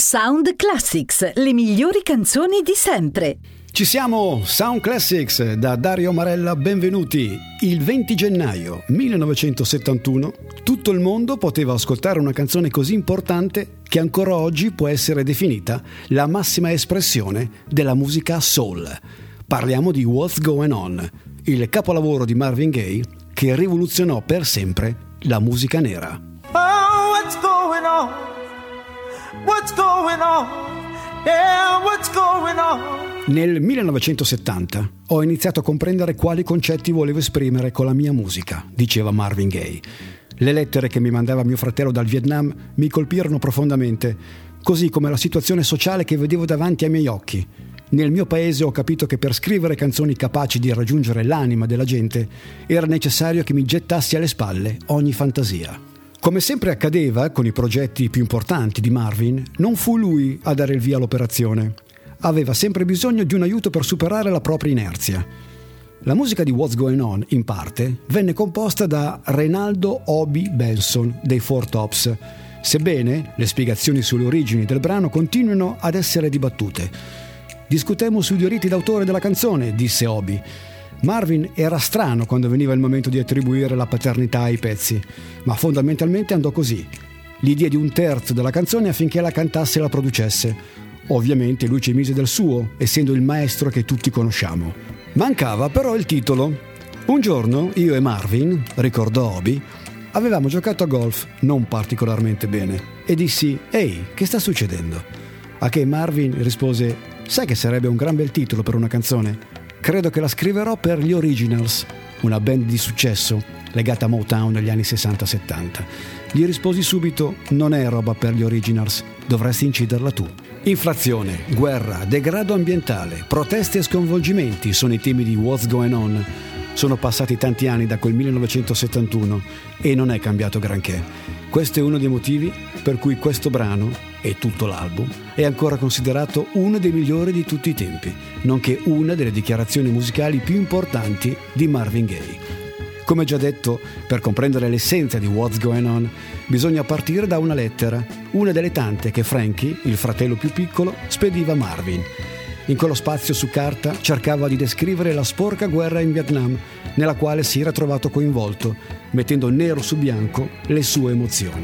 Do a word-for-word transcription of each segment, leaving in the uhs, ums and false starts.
Sound Classics, le migliori canzoni di sempre. Ci siamo, Sound Classics, da Dario Marella, benvenuti. Il venti gennaio millenovecentosettantuno tutto il mondo poteva ascoltare una canzone così importante che ancora oggi può essere definita la massima espressione della musica soul. Parliamo di What's Going On, il capolavoro di Marvin Gaye che rivoluzionò per sempre la musica nera. Oh, what's going on? What's going on? Yeah, what's going on? Nel millenovecentosettanta ho iniziato a comprendere quali concetti volevo esprimere con la mia musica, diceva Marvin Gaye. Le lettere che mi mandava mio fratello dal Vietnam mi colpirono profondamente, così come la situazione sociale che vedevo davanti ai miei occhi. Nel mio paese ho capito che per scrivere canzoni capaci di raggiungere l'anima della gente era necessario che mi gettassi alle spalle ogni fantasia. Come sempre accadeva con i progetti più importanti di Marvin, non fu lui a dare il via all'operazione. Aveva sempre bisogno di un aiuto per superare la propria inerzia. La musica di What's Going On, in parte, venne composta da Reynaldo Obi Benson dei Four Tops, sebbene le spiegazioni sulle origini del brano continuino ad essere dibattute. Discutemmo sui diritti d'autore della canzone, disse Obi. Marvin era strano quando veniva il momento di attribuire la paternità ai pezzi, ma fondamentalmente andò così. Gli diedi un terzo della canzone affinché la cantasse e la producesse. Ovviamente lui ci mise del suo, essendo il maestro che tutti conosciamo. Mancava però il titolo. Un giorno io e Marvin, ricordò Obi, avevamo giocato a golf non particolarmente bene e dissi: «Ehi, che sta succedendo?» A che Marvin rispose: «Sai che sarebbe un gran bel titolo per una canzone? Credo che la scriverò per gli Originals, una band di successo legata a Motown negli anni sessanta settanta. Gli risposi subito: «Non è roba per gli Originals, dovresti inciderla tu». Inflazione, guerra, degrado ambientale, proteste e sconvolgimenti sono i temi di What's Going On. Sono passati tanti anni da quel millenovecentosettantuno e non è cambiato granché. Questo è uno dei motivi per cui questo brano e tutto l'album è ancora considerato uno dei migliori di tutti i tempi, nonché una delle dichiarazioni musicali più importanti di Marvin Gaye. Come già detto, per comprendere l'essenza di What's Going On, bisogna partire da una lettera, una delle tante che Frankie, il fratello più piccolo, spediva a Marvin. In quello spazio su carta cercava di descrivere la sporca guerra in Vietnam, nella quale si era trovato coinvolto, mettendo nero su bianco le sue emozioni.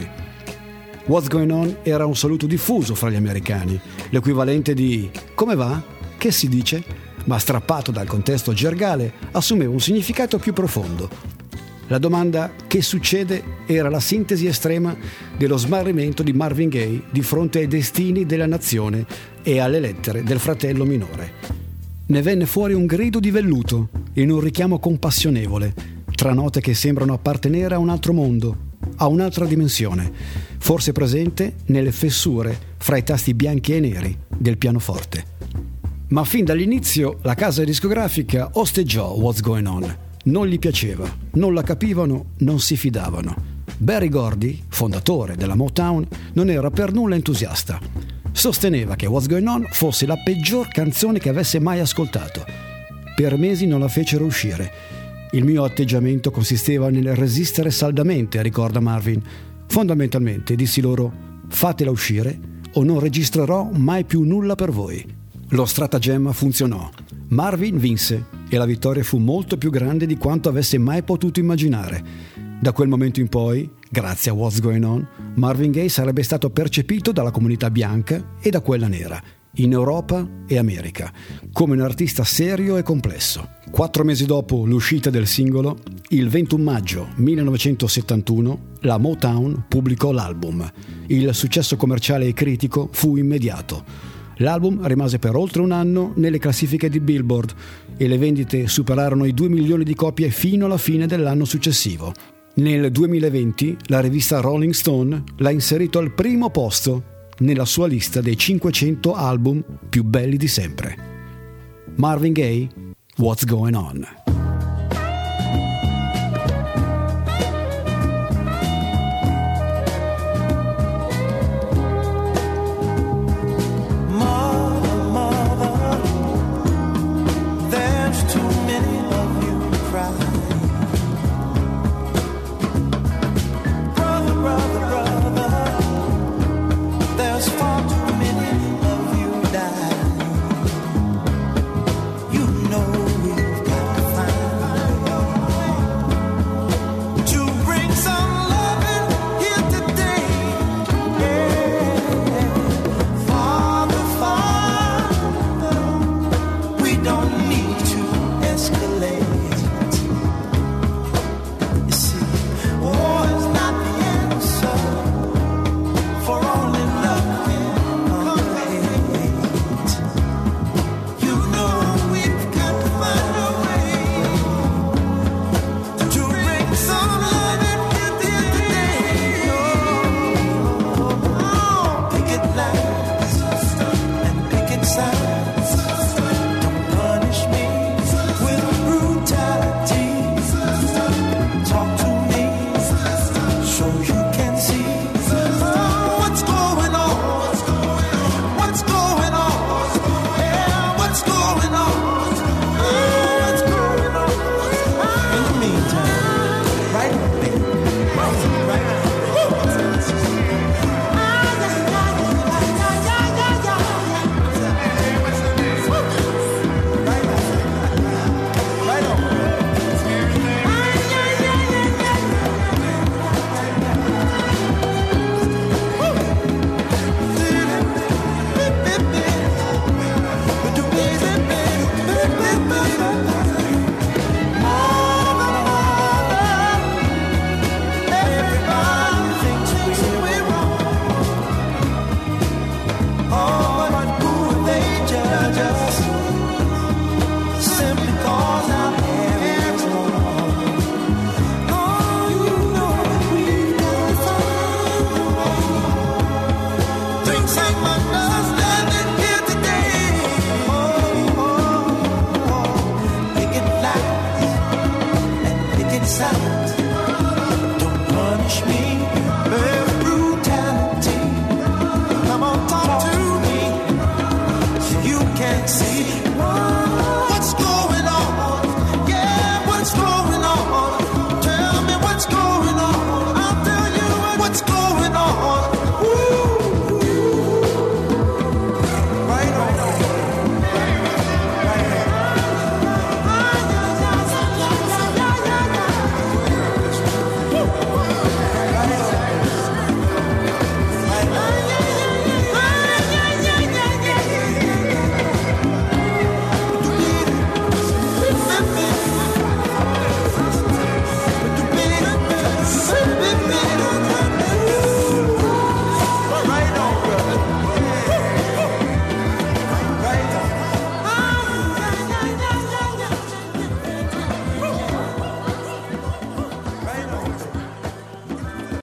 What's Going On era un saluto diffuso fra gli americani, l'equivalente di «come va? Che si dice?», ma strappato dal contesto gergale assumeva un significato più profondo. La domanda «che succede?» era la sintesi estrema dello smarrimento di Marvin Gaye di fronte ai destini della nazione e alle lettere del fratello minore. Ne venne fuori un grido di velluto in un richiamo compassionevole, tra note che sembrano appartenere a un altro mondo, a un'altra dimensione, forse presente nelle fessure fra i tasti bianchi e neri del pianoforte. Ma fin dall'inizio la casa discografica osteggiò What's Going On. Non gli piaceva, non la capivano, non si fidavano. Berry Gordy, fondatore della Motown, non era per nulla entusiasta. Sosteneva che What's Going On fosse la peggior canzone che avesse mai ascoltato. Per mesi non la fecero uscire. Il mio atteggiamento consisteva nel resistere saldamente, ricorda Marvin. Fondamentalmente dissi loro: fatela uscire o non registrerò mai più nulla per voi. Lo stratagemma funzionò. Marvin vinse e la vittoria fu molto più grande di quanto avesse mai potuto immaginare. Da quel momento in poi, grazie a What's Going On, Marvin Gaye sarebbe stato percepito dalla comunità bianca e da quella nera, in Europa e America, come un artista serio e complesso. Quattro mesi dopo l'uscita del singolo, il ventuno maggio millenovecentosettantuno, la Motown pubblicò l'album. Il successo commerciale e critico fu immediato. L'album rimase per oltre un anno nelle classifiche di Billboard e le vendite superarono i due milioni di copie fino alla fine dell'anno successivo. Nel duemilaventi la rivista Rolling Stone l'ha inserito al primo posto nella sua lista dei cinquecento album più belli di sempre. Marvin Gaye, What's Going On?